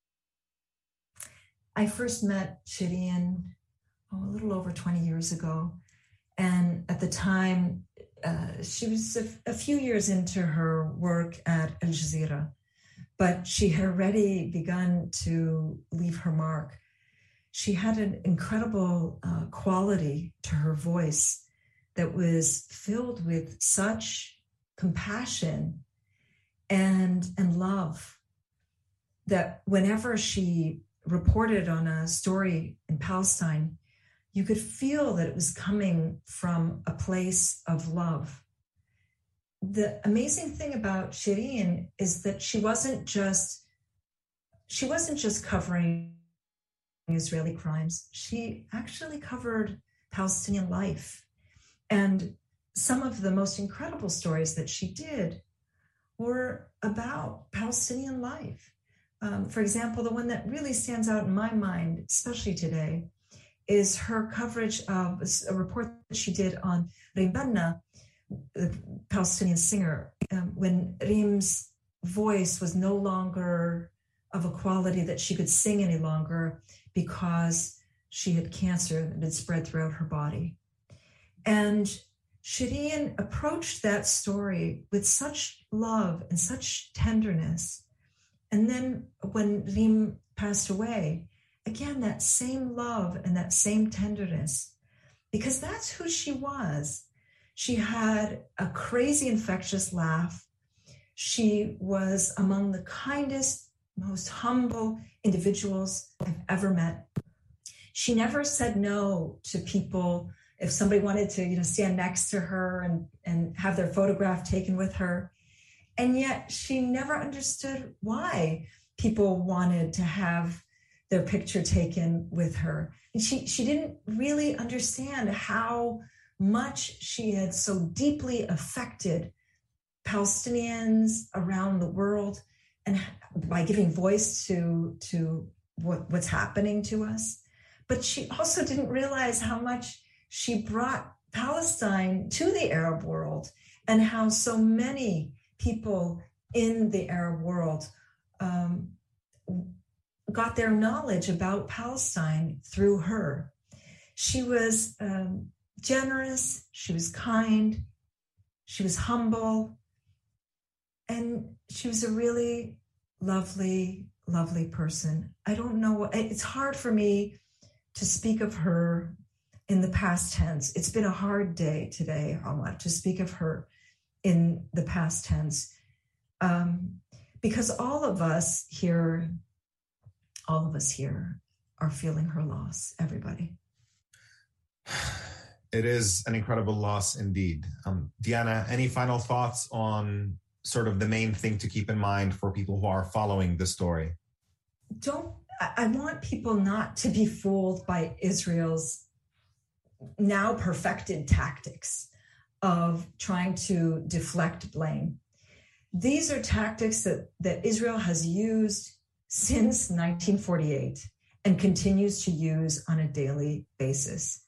I first met Shireen oh, a little over twenty years ago. And at the time, uh, she was a, a few years into her work at Al Jazeera, but she had already begun to leave her mark. She had an incredible uh, quality to her voice that was filled with such compassion and, and love that whenever she reported on a story in Palestine, you could feel that it was coming from a place of love. The amazing thing about Shireen is that she wasn't just, she wasn't just covering Israeli crimes. She actually covered Palestinian life. And some of the most incredible stories that she did were about Palestinian life. Um, for example, the one that really stands out in my mind, especially today, is her coverage of a report that she did on Reem Banna, the Palestinian singer, um, when Reem's voice was no longer of a quality that she could sing any longer. because she had cancer that had spread throughout her body. And Shireen approached that story with such love and such tenderness. And then when Reem passed away, again, that same love and that same tenderness, because that's who she was. She had a crazy infectious laugh. She was among the kindest, most humble individuals I've ever met. She never said no to people if somebody wanted to, you know, stand next to her and, and have their photograph taken with her. And yet she never understood why people wanted to have their picture taken with her. And she, she didn't really understand how much she had so deeply affected Palestinians around the world, and by giving voice to, to what, what's happening to us. But she also didn't realize how much she brought Palestine to the Arab world, and how so many people in the Arab world um, got their knowledge about Palestine through her. She was um, generous, she was kind, she was humble, and she was a really lovely, lovely person. I don't know, it's hard for me to speak of her in the past tense. It's been a hard day today, Alma, to speak of her in the past tense. Um, because all of us here, all of us here are feeling her loss, everybody. It is an incredible loss indeed. Um, Diana, any final thoughts on sort of the main thing to keep in mind for people who are following the story? Don't, I want people not to be fooled by Israel's now perfected tactics of trying to deflect blame. These are tactics that, that Israel has used since nineteen forty-eight and continues to use on a daily basis.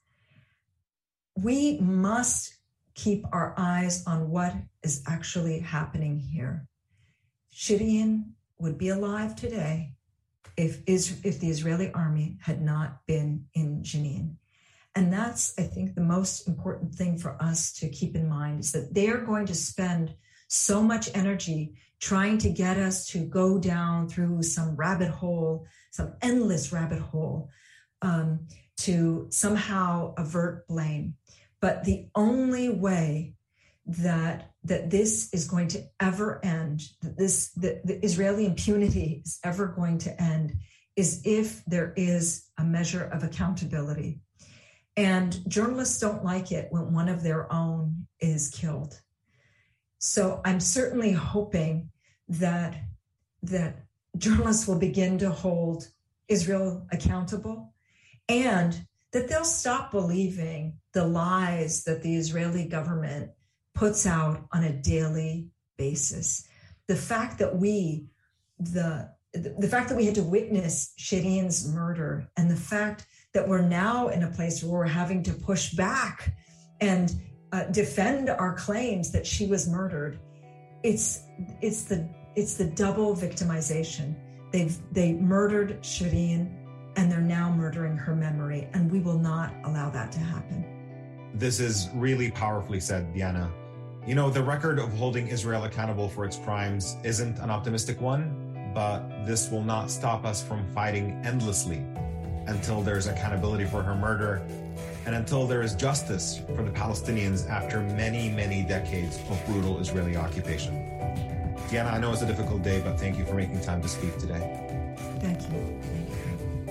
We must keep our eyes on what is actually happening here. Shireen would be alive today if, if the Israeli army had not been in Jenin. And that's, I think, the most important thing for us to keep in mind, is that they are going to spend so much energy trying to get us to go down through some rabbit hole, some endless rabbit hole, um, to somehow avert blame. But the only way that that this is going to ever end, that this the, the Israeli impunity is ever going to end, is if there is a measure of accountability. And journalists don't like it when one of their own is killed. So I'm certainly hoping that that journalists will begin to hold Israel accountable, and that they'll stop believing the lies that the Israeli government puts out on a daily basis. The fact that we, the, the fact that we had to witness Shireen's murder, and the fact that we're now in a place where we're having to push back and uh, defend our claims that she was murdered, it's it's the it's the double victimization. They've they murdered Shireen, and they're now murdering her memory, and we will not allow that to happen. This is really powerfully said, Diana. You know, the record of holding Israel accountable for its crimes isn't an optimistic one, but this will not stop us from fighting endlessly until there's accountability for her murder, and until there is justice for the Palestinians after many, many decades of brutal Israeli occupation. Diana, I know it's a difficult day, but thank you for making time to speak today. Thank you. Thank you.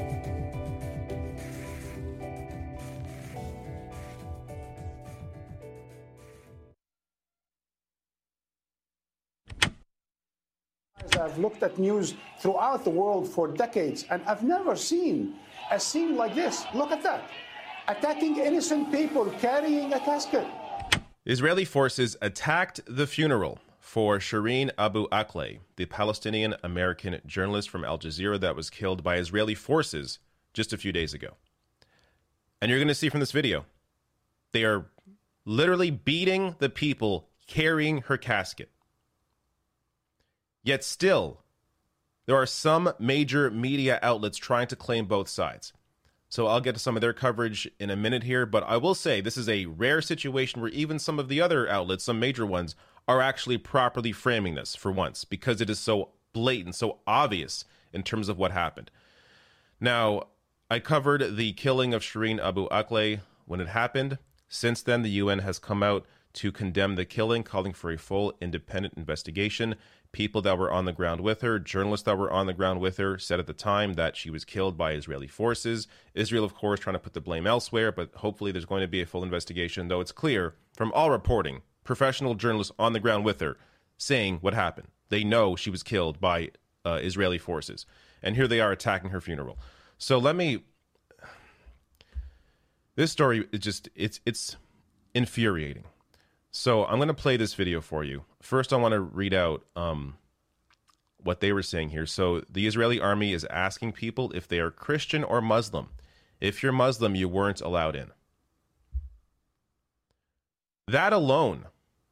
I've looked at news throughout the world for decades, and I've never seen a scene like this. Look at that. Attacking innocent people carrying a casket. Israeli forces attacked the funeral for Shireen Abu Akleh, the Palestinian-American journalist from Al Jazeera that was killed by Israeli forces just a few days ago. And you're going to see from this video, they are literally beating the people carrying her casket. Yet still, There are some major media outlets trying to claim both sides. So I'll get to some of their coverage in a minute here, but I will say this is a rare situation where even some of the other outlets, some major ones, are actually properly framing this for once, because it is so blatant, so obvious in terms of what happened. Now, I covered the killing of Shireen Abu Akleh when it happened. Since then, the U N has come out to condemn the killing, calling for a full independent investigation. People that were on the ground with her, journalists that were on the ground with her, said at the time that she was killed by Israeli forces. Israel, of course, trying to put the blame elsewhere, but hopefully there's going to be a full investigation, though it's clear from all reporting, professional journalists on the ground with her saying what happened. They know she was killed by uh, Israeli forces. And here they are attacking her funeral. So let me... This story is just, it's it's infuriating. So I'm going to play this video for you. First, I want to read out um, what they were saying here. So the Israeli army is asking people if they are Christian or Muslim. If you're Muslim, you weren't allowed in. That alone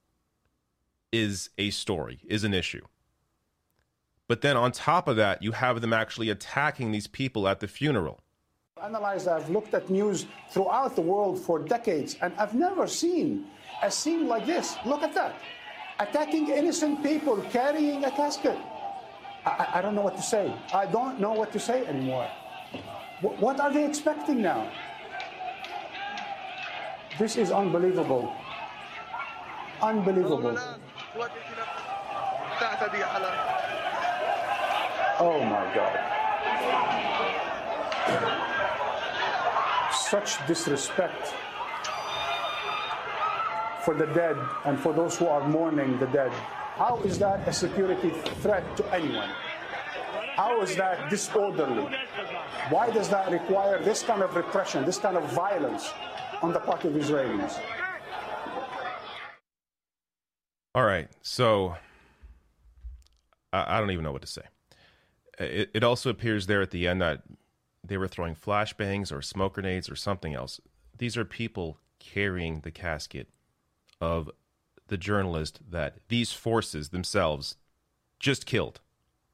is a story, is an issue. But then on top of that, you have them actually attacking these people at the funeral. Analyzed, I've looked at news throughout the world for decades, and I've never seen a scene like this. Look at that. Attacking innocent people, carrying a casket. I, I don't know what to say. I don't know what to say anymore. W- what are they expecting now? This is unbelievable. Unbelievable. Oh my God. Such disrespect for the dead and for those who are mourning the dead. How is that a security threat to anyone? How is that disorderly? Why does that require this kind of repression, this kind of violence on the part of Israelis? All right, so I, I don't even know what to say. It, it also appears there at the end that they were throwing flashbangs or smoke grenades or something else. These are people carrying the casket of the journalist that these forces themselves just killed.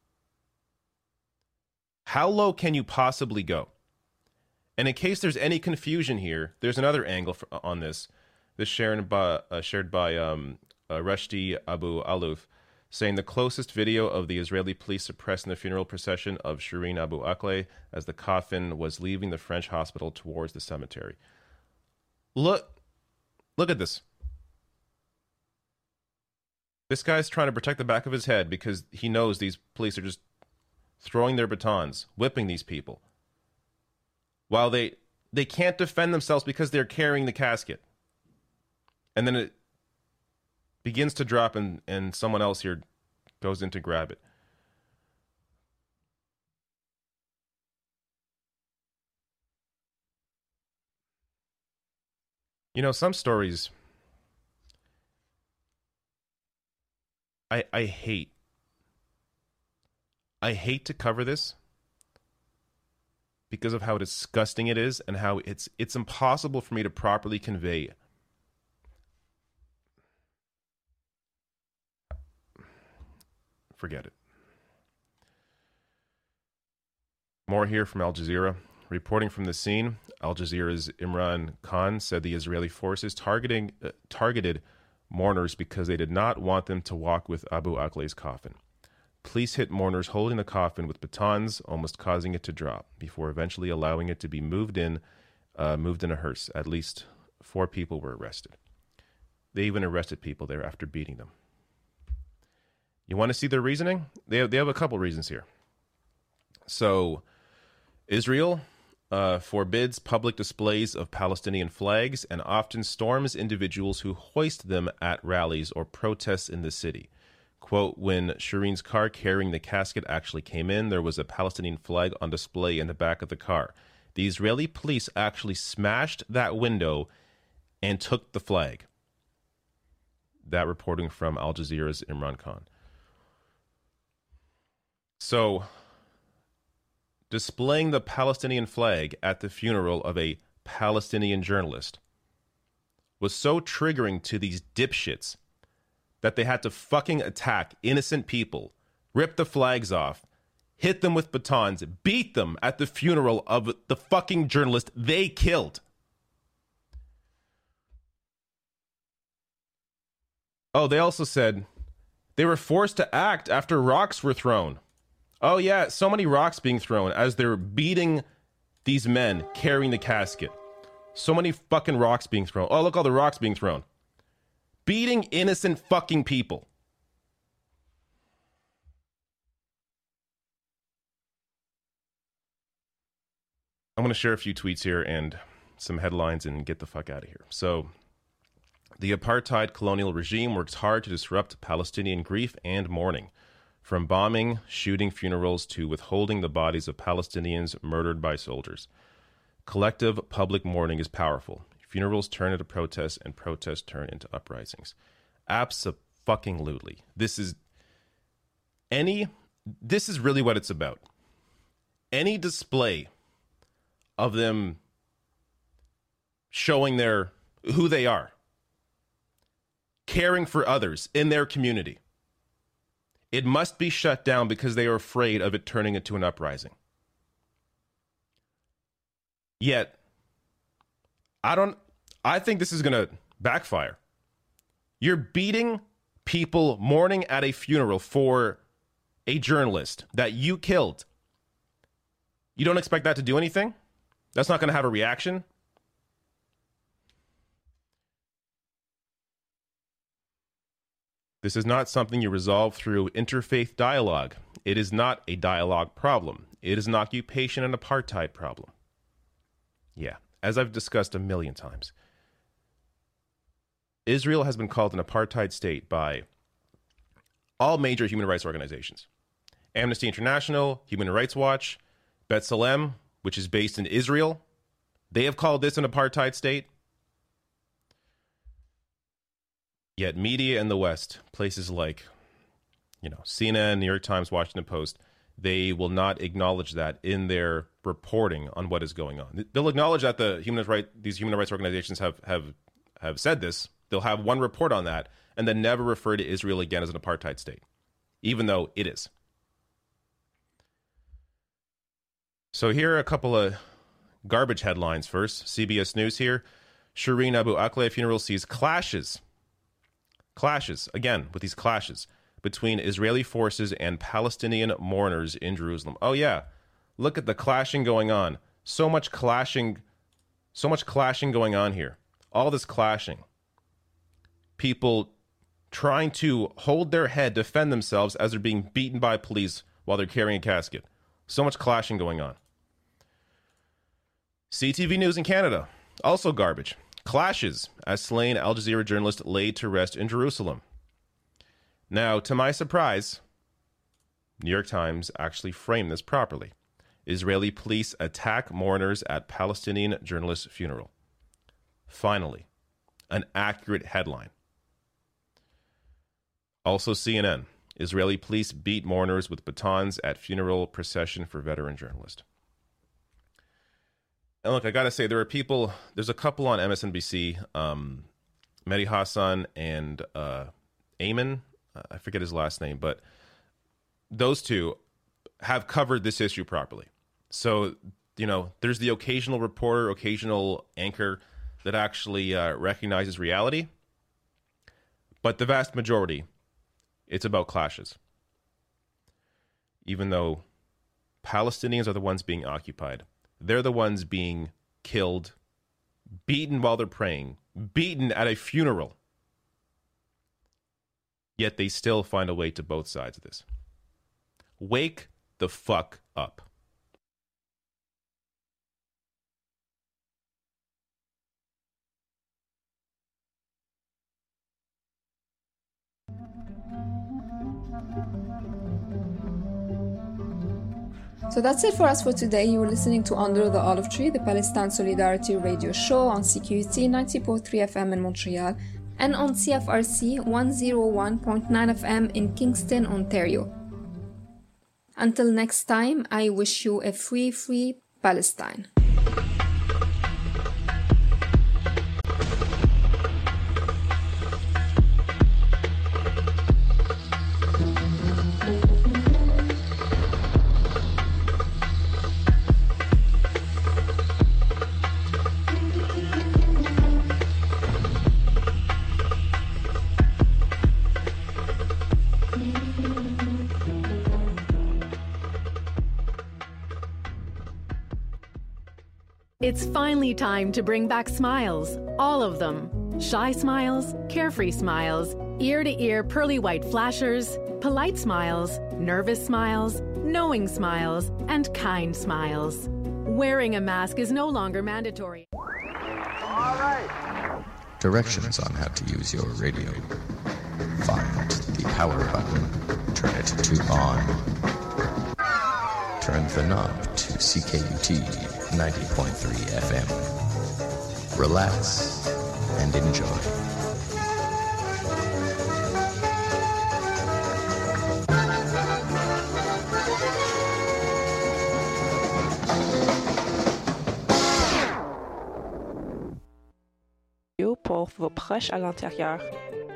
How low can you possibly go? And in case there's any confusion here, there's another angle for, on this. This shared by, uh, shared by um, uh, Rushdie Abu Alouf, saying the closest video of the Israeli police suppressing the funeral procession of Shireen Abu Akleh as the coffin was leaving the French hospital towards the cemetery. Look, look at this. This guy's trying to protect the back of his head because he knows these police are just throwing their batons, whipping these people. While they they can't defend themselves because they're carrying the casket. And then it begins to drop and, and someone else here goes in to grab it. You know, some stories I I hate. I hate to cover this because of how disgusting it is and how it's it's impossible for me to properly convey. Forget it. More here from Al Jazeera. Reporting from the scene, Al Jazeera's Imran Khan said the Israeli forces targeting uh, targeted mourners because they did not want them to walk with Abu Akleh's coffin. Police hit mourners holding the coffin with batons, almost causing it to drop, before eventually allowing it to be moved in, uh, moved in a hearse. At least four people were arrested. They even arrested people there after beating them. You want to see their reasoning? They have, they have a couple reasons here. So, Israel uh, forbids public displays of Palestinian flags and often storms individuals who hoist them at rallies or protests in the city. Quote, when Shireen's car carrying the casket actually came in, there was a Palestinian flag on display in the back of the car. The Israeli police actually smashed that window and took the flag. That reporting from Al Jazeera's Imran Khan. So, displaying the Palestinian flag at the funeral of a Palestinian journalist was so triggering to these dipshits that they had to fucking attack innocent people, rip the flags off, hit them with batons, beat them at the funeral of the fucking journalist they killed. Oh, they also said they were forced to act after rocks were thrown. Oh, yeah, so many rocks being thrown as they're beating these men carrying the casket. So many fucking rocks being thrown. Oh, look, all the rocks being thrown. Beating innocent fucking people. I'm going to share a few tweets here and some headlines and get the fuck out of here. So, the apartheid colonial regime works hard to disrupt Palestinian grief and mourning. From bombing, shooting funerals, to withholding the bodies of Palestinians murdered by soldiers. Collective public mourning is powerful. Funerals turn into protests, and protests turn into uprisings. Abso-fucking-lutely. This is any. This is really what it's about. Any display of them showing their who they are, caring for others in their community, it must be shut down because they are afraid of it turning into an uprising. Yet, I don't, I think this is going to backfire. You're beating people mourning at a funeral for a journalist that you killed. You don't expect that to do anything? That's not going to have a reaction? This is not something you resolve through interfaith dialogue. It is not a dialogue problem. It is an occupation and apartheid problem. Yeah, as I've discussed a million times, Israel has been called an apartheid state by all major human rights organizations. Amnesty International, Human Rights Watch, B'Tselem, which is based in Israel, they have called this an apartheid state. Yet media in the West, places like, you know, C N N, New York Times, Washington Post, they will not acknowledge that in their reporting on what is going on. They'll acknowledge that the human rights, these human rights organizations have, have, have said this. They'll have one report on that and then never refer to Israel again as an apartheid state, even though it is. So here are a couple of garbage headlines first. C B S News here. Shireen Abu Akleh funeral sees clashes. Clashes, again, with these clashes between Israeli forces and Palestinian mourners in Jerusalem. Oh, yeah. Look at the clashing going on. So much clashing, so much clashing going on here. All this clashing. People trying to hold their head, defend themselves as they're being beaten by police while they're carrying a casket. So much clashing going on. C T V News in Canada, also garbage. Clashes as slain Al Jazeera journalist laid to rest in Jerusalem. Now, to my surprise, New York Times actually framed this properly. Israeli police attack mourners at Palestinian journalist's funeral. Finally, an accurate headline. Also C N N. Israeli police beat mourners with batons at funeral procession for veteran journalist. And look, I gotta say, there are people, there's a couple on M S N B C, um, Mehdi Hassan and uh, Ayman, I forget his last name, but those two have covered this issue properly. So, you know, there's the occasional reporter, occasional anchor that actually uh, recognizes reality. But the vast majority, it's about clashes. Even though Palestinians are the ones being occupied. They're the ones being killed, beaten while they're praying, beaten at a funeral. Yet they still find a way to both sides of this. Wake the fuck up. So that's it for us for today. You were listening to Under the Olive Tree, the Palestine Solidarity radio show on C Q U T ninety point three F M in Montreal and on C F R C one oh one point nine F M in Kingston, Ontario. Until next time, I wish you a free, free Palestine. It's finally time to bring back smiles, all of them. Shy smiles, carefree smiles, ear-to-ear pearly white flashers, polite smiles, nervous smiles, knowing smiles, and kind smiles. Wearing a mask is no longer mandatory. All right. Directions on how to use your radio. Find the power button. Turn it to on. Turn the knob to C K U T ninety point three F M. Relax and enjoy. Pour vos proches à l'intérieur.